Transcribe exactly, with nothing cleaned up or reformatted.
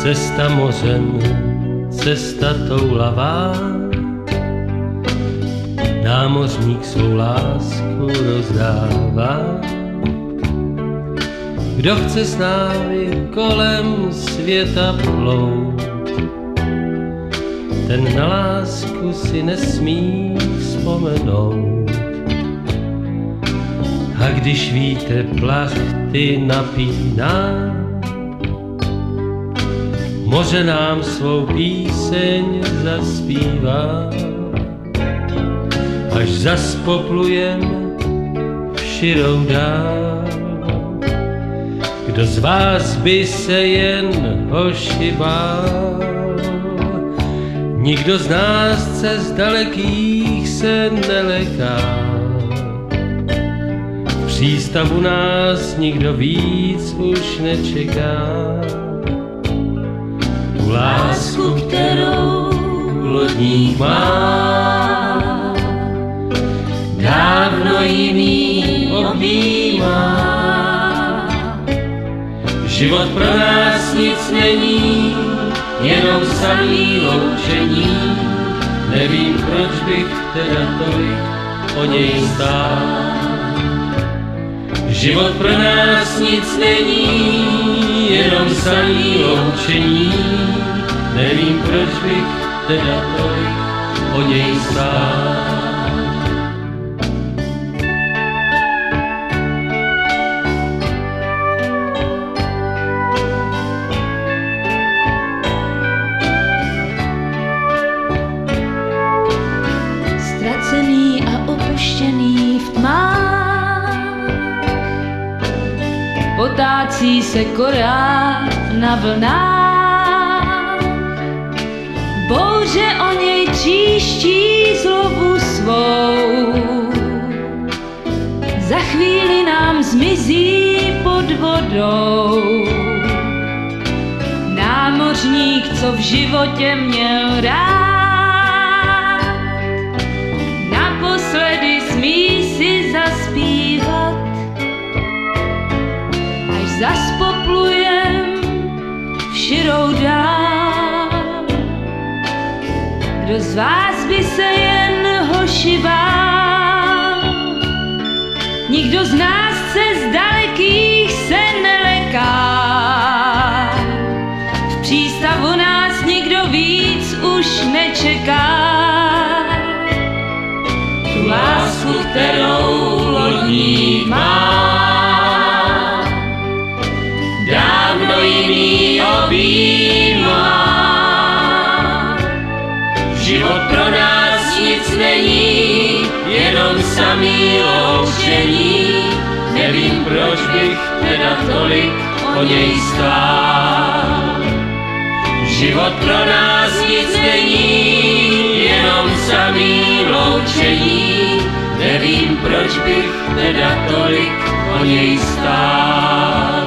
Cesta mořem, cesta toulavá, námořník svou lásku rozdává. Kdo chce s námi kolem světa plout, ten na lásku si nesmí vzpomenout. A když vítr plachty napíná, moře nám svou píseň zaspívá. Až zas poplujem v širou dál, kdo z vás by se jen hoši bál? Nikdo z nás cest dalekých se neleká, v přístavu nás nikdo víc už nečeká. Tu lásku, kterou lodník má, dávno jiný objímá. Život pro nás nic není, jenom samý loučení. Nevím, proč bych teda tolik o něj stál. Život pro nás nic není, jenom samý loučení. Nevím, proč bych teda tolik o něj stál. Ztracený a opuštěný v tmách, potácí se korál na vlnách. Bouře o něj tříští zlobu svou, za chvíli nám zmizí pod vodou. Námořník, co v životě měl rád, naposledy smí si zaspívat. Až zas poplujem v širou dál, kdo z vás by se jen hoši bál? Nikdo z nás cest dalekých se neleká, v přístavu nás nikdo víc už nečeká. Tu lásku, kterou lodník má, dávno jiný objímá. Život pro nás nic není, jenom samý loučení. Nevím, proč bych teda tolik o něj stál. Život pro nás nic není, jenom samý loučení. Nevím, proč bych teda tolik o něj stál.